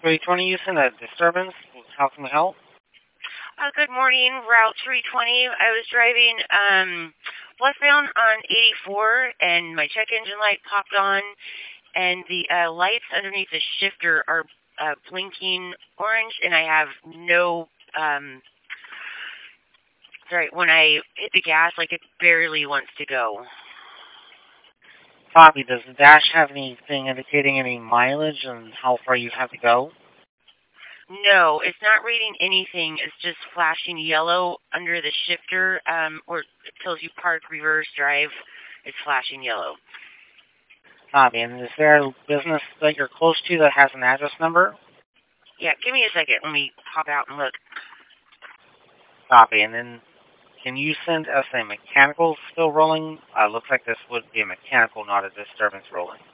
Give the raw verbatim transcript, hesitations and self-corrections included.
three twenty, you sent a disturbance. How can we help? Uh, good morning, Route three twenty. I was driving um, westbound on eighty-four, and my check engine light popped on, and the uh, lights underneath the shifter are uh, blinking orange, and I have no. Um, sorry, when I hit the gas, like it barely wants to go. Copy. Does the dash have anything indicating any mileage and how far you have to go? No, it's not reading anything. It's just flashing yellow under the shifter, um, or it tells you park, reverse, drive. It's flashing yellow. Copy. And is there a business that you're close to that has an address number? Yeah, give me a second. Let me hop out and look. Copy. And then can you send us a mechanical still rolling? Uh, looks like this would be a mechanical, not a disturbance rolling.